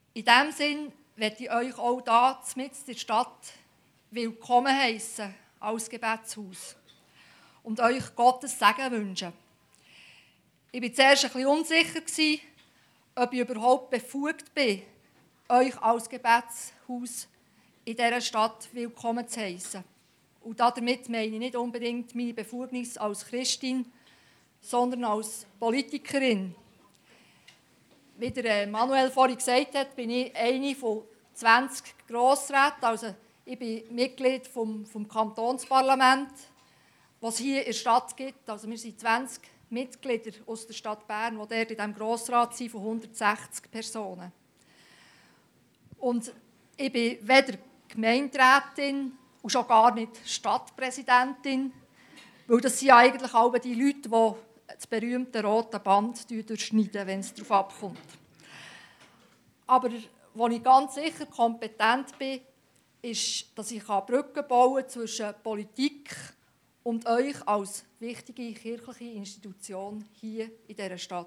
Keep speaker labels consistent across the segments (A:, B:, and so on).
A: In diesem Sinn möchte ich euch auch hier mitten in der Stadt willkommen heissen als Gebetshaus und euch Gottes Segen wünschen. Ich war zuerst ein bisschen unsicher, ob ich überhaupt befugt bin, euch als Gebetshaus in dieser Stadt willkommen zu heissen. Und damit meine ich nicht unbedingt meine Befugnis als Christin, sondern als Politikerin. Wie der Manuel vorhin gesagt hat, bin ich eine von 20 Grossräten. Also ich bin Mitglied vom Kantonsparlament, was es hier in der Stadt gibt. Also wir sind 20 Mitglieder aus der Stadt Bern, die dort in diesem Grossrat sind von 160 Personen. Und ich bin weder Gemeinderätin und schon gar nicht Stadtpräsidentin, weil das sind ja eigentlich alle die Leute, die das berühmte rote Band durchschneiden, wenn es darauf abkommt. Aber wo ich ganz sicher kompetent bin, ist, dass ich Brücken bauen kann zwischen Politik und euch als wichtige kirchliche Institution hier in dieser Stadt.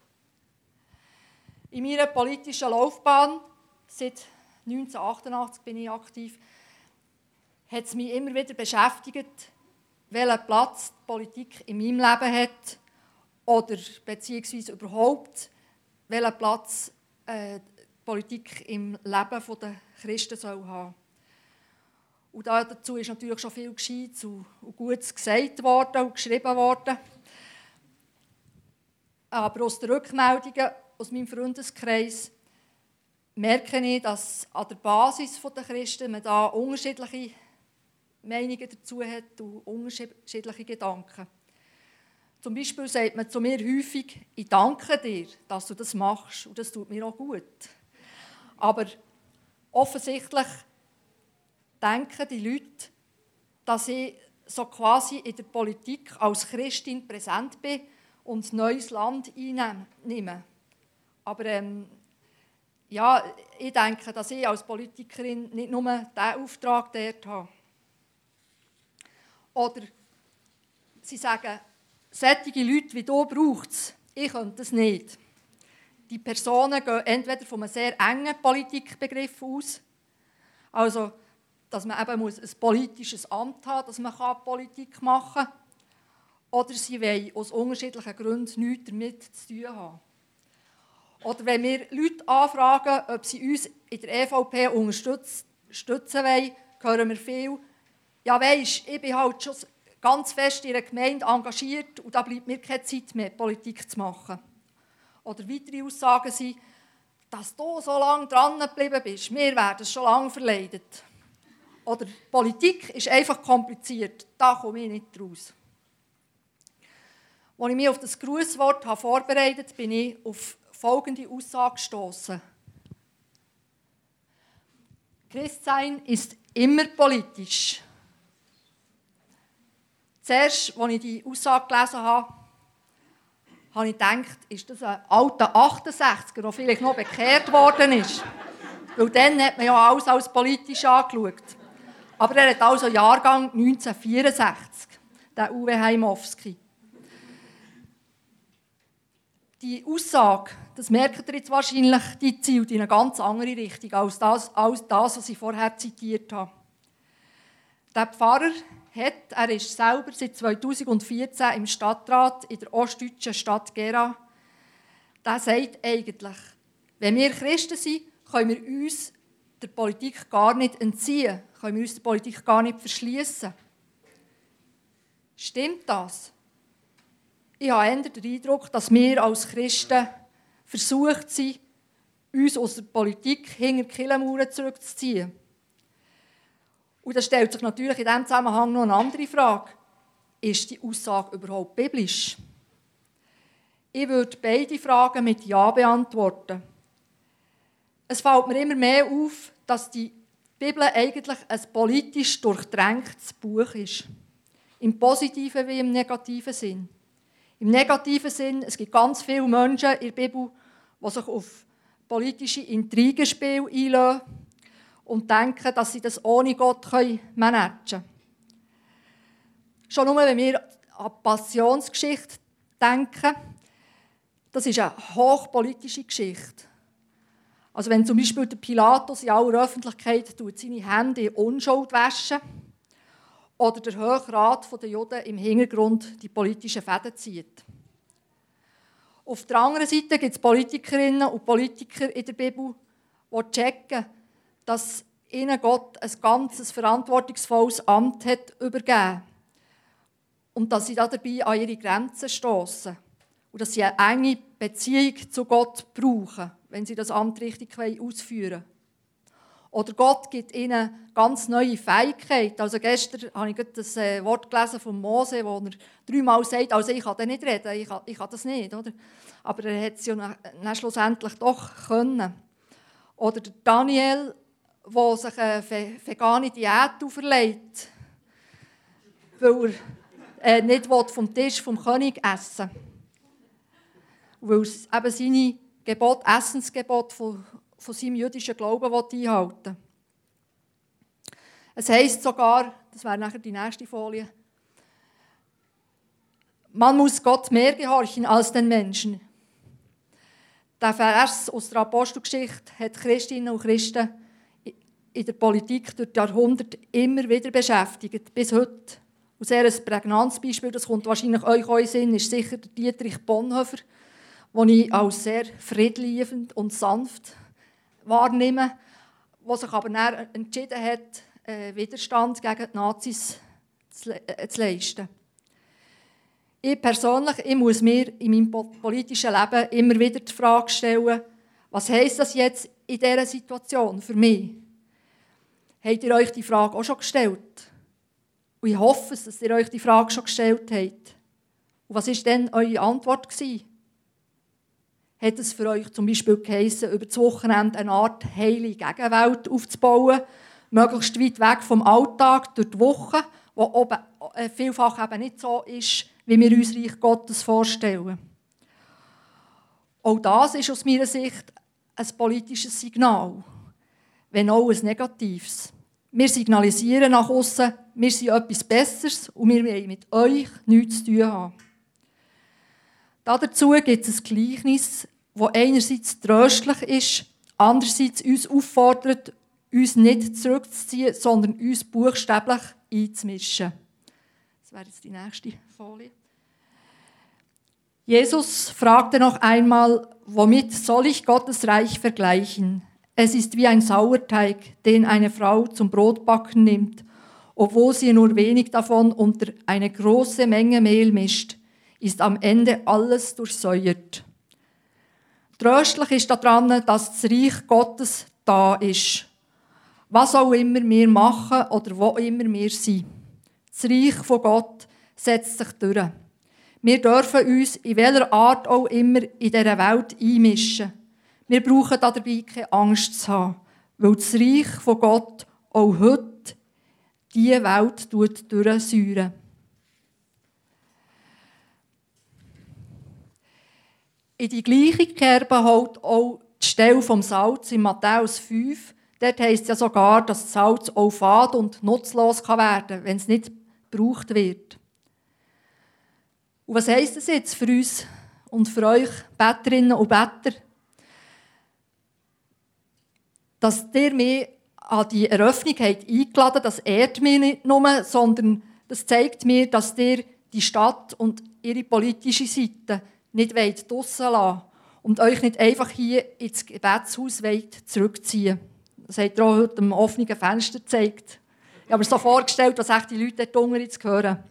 A: In meiner politischen Laufbahn, seit 1988 bin ich aktiv, hat es mich immer wieder beschäftigt, welchen Platz die Politik in meinem Leben hat oder beziehungsweise überhaupt, welchen Platz die Politik im Leben der Christen soll haben. Und dazu ist natürlich schon viel Gescheites und Gutes gesagt worden und geschrieben worden. Aber aus den Rückmeldungen aus meinem Freundeskreis merke ich, dass an der Basis der Christen man da unterschiedliche Meinungen dazu hat und unterschiedliche Gedanken. Zum Beispiel sagt man zu mir häufig, ich danke dir, dass du das machst und das tut mir auch gut. Aber offensichtlich denken die Leute, dass ich so quasi in der Politik als Christin präsent bin und neues Land einnehme. Aber ja, ich denke, dass ich als Politikerin nicht nur diesen Auftrag dort habe. Oder sie sagen, solche Leute wie du braucht es, ich könnte das nicht. Die Personen gehen entweder von einem sehr engen Politikbegriff aus, also dass man eben ein politisches Amt haben muss, dass man Politik machen kann, oder sie wollen aus unterschiedlichen Gründen nichts damit zu tun haben. Oder wenn wir Leute anfragen, ob sie uns in der EVP unterstützen wollen, hören wir viel, ja weisst, ich bin halt schon ganz fest in einer Gemeinde engagiert und da bleibt mir keine Zeit mehr, Politik zu machen. Oder weitere Aussagen sind, dass du so lange dran geblieben bist, wir werden schon lange verleidet. Oder Politik ist einfach kompliziert, da komme ich nicht raus. Als ich mich auf das Grußwort vorbereitet habe, bin ich auf folgende Aussage gestossen. Christsein ist immer politisch. Zuerst, als ich die Aussage gelesen habe, habe ich gedacht, ist das ein alter 68er, der vielleicht noch bekehrt worden ist. Weil dann hat man ja alles als politisch angeschaut. Aber er hat also Jahrgang 1964, der Uwe Heimowski. Die Aussage, das merkt ihr jetzt wahrscheinlich, die zielt in eine ganz andere Richtung als das, was ich vorher zitiert habe. Der Pfarrer er ist selber seit 2014 im Stadtrat in der ostdeutschen Stadt Gera. Der sagt eigentlich, wenn wir Christen sind, können wir uns der Politik gar nicht entziehen, können wir uns der Politik gar nicht verschließen. Stimmt das? Ich habe eher den Eindruck, dass wir als Christen versucht sind, uns aus der Politik hinter die Kirchenmauern zurückzuziehen. Und da stellt sich natürlich in diesem Zusammenhang noch eine andere Frage. Ist die Aussage überhaupt biblisch? Ich würde beide Fragen mit Ja beantworten. Es fällt mir immer mehr auf, dass die Bibel eigentlich ein politisch durchtränktes Buch ist. Im positiven wie im negativen Sinn. Im negativen Sinn, es gibt ganz viele Menschen in der Bibel, die sich auf politische Intrigenspiele einlassen und denken, dass sie das ohne Gott managen können. Schon nur, wenn wir an die Passionsgeschichte denken, das ist eine hochpolitische Geschichte. Also wenn zum Beispiel der Pilatus in aller Öffentlichkeit seine Hände in Unschuld waschen oder der Hohe Rat der Juden im Hintergrund die politischen Fäden zieht. Auf der anderen Seite gibt es Politikerinnen und Politiker in der Bibel, die checken, dass ihnen Gott ein ganz verantwortungsvolles Amt hat übergeben und dass sie dabei an ihre Grenzen stoßen und dass sie eine enge Beziehung zu Gott brauchen, wenn sie das Amt richtig ausführen wollen. Oder Gott gibt ihnen ganz neue Fähigkeiten. Also gestern habe ich das Wort gelesen von Mose, wo er 3-mal sagt, also ich kann nicht reden, ich kann das nicht. Oder? Aber er hat es ja dann schlussendlich doch können. Oder der Daniel, der sich eine vegane Diät auferlegt, weil er nicht vom Tisch vom König essen will. Weil er eben seine Essensgebote von seinem jüdischen Glauben einhalten will. Es heisst sogar, das wäre nachher die nächste Folie, man muss Gott mehr gehorchen als den Menschen. Der Vers aus der Apostelgeschichte hat Christinnen und Christen in der Politik durch die Jahrhunderte immer wieder beschäftigt, bis heute. Und sehr ein prägnantes Beispiel, das kommt wahrscheinlich euch auch in den Sinn, ist sicher Dietrich Bonhoeffer, den ich als sehr friedliebend und sanft wahrnehme, der sich aber dann entschieden hat, Widerstand gegen die Nazis zu leisten. Ich persönlich muss mir in meinem politischen Leben immer wieder die Frage stellen, was heisst das jetzt in dieser Situation für mich? Habt ihr euch die Frage auch schon gestellt? Und ich hoffe, dass ihr euch die Frage schon gestellt habt. Und was war denn eure Antwort gewesen? Hat es für euch zum Beispiel geheissen, über das Wochenende eine Art heile Gegenwelt aufzubauen, möglichst weit weg vom Alltag durch die Woche, wo vielfach eben nicht so ist, wie wir uns Reich Gottes vorstellen. Auch das ist aus meiner Sicht ein politisches Signal, wenn auch ein negatives. Wir signalisieren nach außen, wir sind etwas Besseres und wir wollen mit euch nichts zu tun haben. Dazu gibt es ein Gleichnis, das einerseits tröstlich ist, andererseits uns auffordert, uns nicht zurückzuziehen, sondern uns buchstäblich einzumischen. Das wäre jetzt die nächste Folie. Jesus fragte noch einmal, womit soll ich Gottes Reich vergleichen? Es ist wie ein Sauerteig, den eine Frau zum Brotbacken nimmt, obwohl sie nur wenig davon unter eine große Menge Mehl mischt, ist am Ende alles durchsäuert. Tröstlich ist daran, dass das Reich Gottes da ist. Was auch immer wir machen oder wo immer wir sind. Das Reich von Gott setzt sich durch. Wir dürfen uns in welcher Art auch immer in dieser Welt einmischen. Wir brauchen dabei keine Angst zu haben, weil das Reich von Gott auch heute diese Welt durchsäuert. In die gleiche Kerbe holt auch die Stelle vom Salz in Matthäus 5. Dort heisst es ja sogar, dass das Salz auch fad und nutzlos werden kann, wenn es nicht gebraucht wird. Und was heisst das jetzt für uns und für euch Betterinnen und Better? Dass ihr mich an die Eröffnung eingeladen habt, das ehrt mich nicht nur, sondern das zeigt mir, dass ihr die Stadt und ihre politische Seite nicht draussen lassen und euch nicht einfach hier ins Gebetshaus zurückziehen wollt. Das habt ihr auch heute am offenen Fenster gezeigt. Ich habe mir so vorgestellt, was echt die Leute dort unten jetzt hören.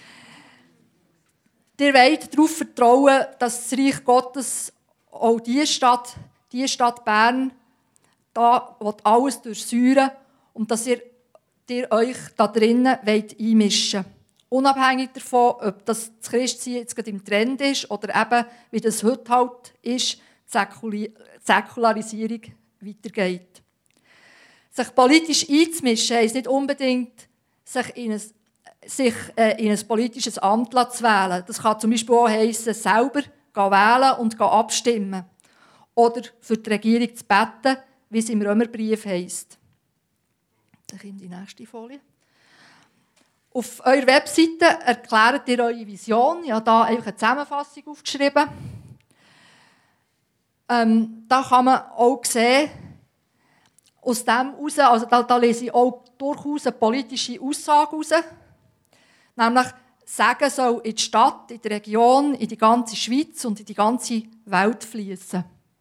A: Ihr wollt darauf vertrauen, dass das Reich Gottes auch die Stadt Bern, da wird alles durchsäuern und dass ihr euch da drinnen einmischen wollt. Unabhängig davon, ob das Christsein jetzt gerade im Trend ist oder eben, wie das heute halt ist, die Säkularisierung weitergeht. Sich politisch einzumischen heisst nicht unbedingt, sich in ein politisches Amt zu wählen. Das kann zum Beispiel auch heissen, selber wählen und abstimmen. Oder für die Regierung zu beten, wie es im Römerbrief heisst. Dann kommt die nächste Folie. Auf eurer Webseite erklärt ihr eure Vision. Ich habe hier einfach eine Zusammenfassung aufgeschrieben. Da kann man auch sehen, aus dem heraus, also da lese ich auch durchaus eine politische Aussage heraus, nämlich Segen soll in die Stadt, in die Region, in die ganze Schweiz und in die ganze Welt fließen.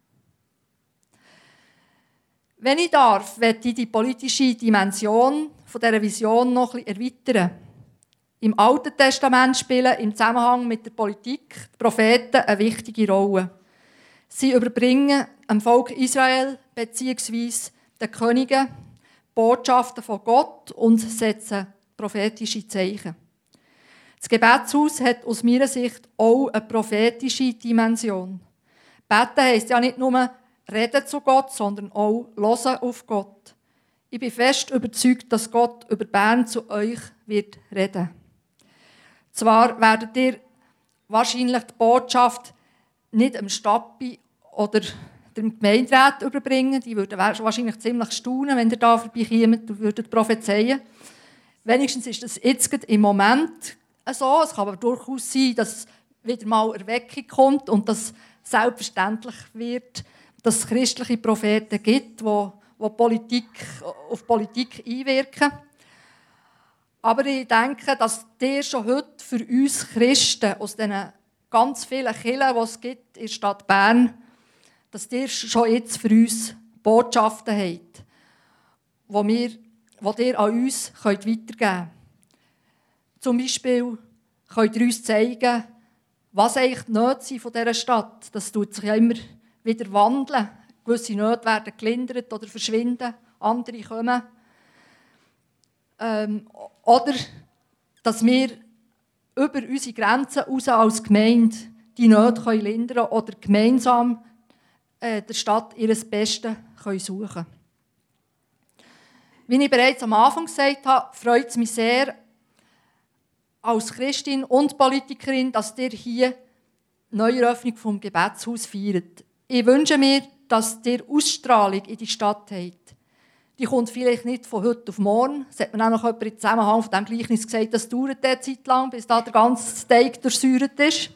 A: Wenn ich darf, möchte ich die politische Dimension dieser Vision noch ein bisschen erweitern. Im Alten Testament spielen im Zusammenhang mit der Politik die Propheten eine wichtige Rolle. Sie überbringen dem Volk Israel bzw. den Königen Botschaften von Gott und setzen prophetische Zeichen. Das Gebetshaus hat aus meiner Sicht auch eine prophetische Dimension. Beten heisst ja nicht nur reden zu Gott, sondern auch hören auf Gott. Ich bin fest überzeugt, dass Gott über Bern zu euch wird reden. Zwar werdet ihr wahrscheinlich die Botschaft nicht dem Stappi oder dem Gemeinderat überbringen. Die würden wahrscheinlich ziemlich staunen, wenn ihr da vorbeikommt und würdet prophezeien. Wenigstens ist das jetzt im Moment so. Es kann aber durchaus sein, dass wieder mal Erweckung kommt und dass selbstverständlich wird, dass es christliche Propheten gibt, die auf Politik einwirken. Aber ich denke, dass ihr schon heute für uns Christen aus diesen ganz vielen Kirchen, die es gibt in der Stadt Bern, dass ihr schon jetzt für uns Botschaften habt, die ihr an uns weitergeben könnt. Zum Beispiel könnt ihr uns zeigen, was eigentlich die Nöte sind von dieser Stadt. Das tut sich ja immer wieder wandeln. Gewisse Nöte werden gelindert oder verschwinden, andere kommen. Oder dass wir über unsere Grenzen hinaus als Gemeinde die Nöte lindern oder gemeinsam der Stadt ihr Bestes suchen können. Wie ich bereits am Anfang gesagt habe, freut es mich sehr, als Christin und Politikerin, dass ihr hier die Neueröffnung des Gebetshaus feiert. Ich wünsche mir, dass ihr Ausstrahlung in die Stadt habt. Die kommt vielleicht nicht von heute auf morgen. Das hat mir auch noch jemand im Zusammenhang von diesem Gleichnis gesagt, das dauert eine Zeit lang, bis da der ganze Teig durchsäuert ist.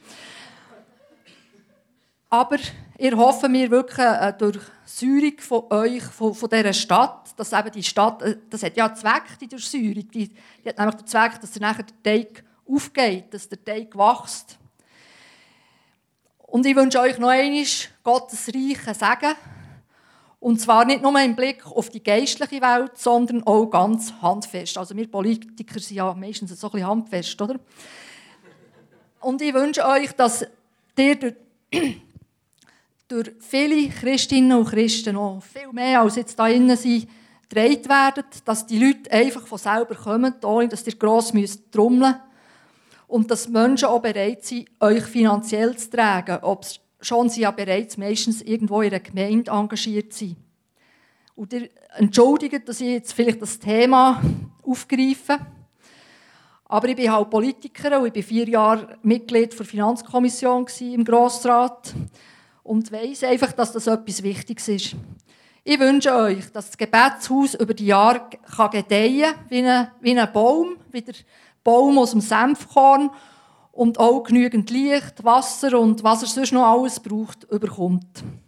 A: Aber ich hoffe mir wirklich eine Durchsäuerung von euch, von dieser Stadt, dass eben die Stadt, das hat ja einen Zweck, die Durchsäuerung. Die hat nämlich den Zweck, dass nachher der Teig aufgeht, dass der Teig wächst. Und ich wünsche euch noch einmal Gottes reichen Segen. Und zwar nicht nur im Blick auf die geistliche Welt, sondern auch ganz handfest. Also wir Politiker sind ja meistens so ein bisschen handfest, oder? Und ich wünsche euch, dass ihr durch viele Christinnen und Christen, noch viel mehr als jetzt hier innen sind, getragen werden, dass die Leute einfach von selber kommen, ohne dass ihr gross trommeln müsst. Und dass Menschen auch bereit sind, euch finanziell zu tragen, ob schon sie ja bereits meistens irgendwo in einer Gemeinde engagiert sind. Und ihr entschuldigt, dass ich jetzt vielleicht das Thema aufgreife. Aber ich bin halt Politikerin und ich war 4 Jahre Mitglied der Finanzkommission im Grossrat und weiss einfach, dass das etwas Wichtiges ist. Ich wünsche euch, dass das Gebetshaus über die Jahre gedeihen kann, wie ein Baum, wie der Baum aus dem Senfkorn und auch genügend Licht, Wasser und was er sonst noch alles braucht, überkommt.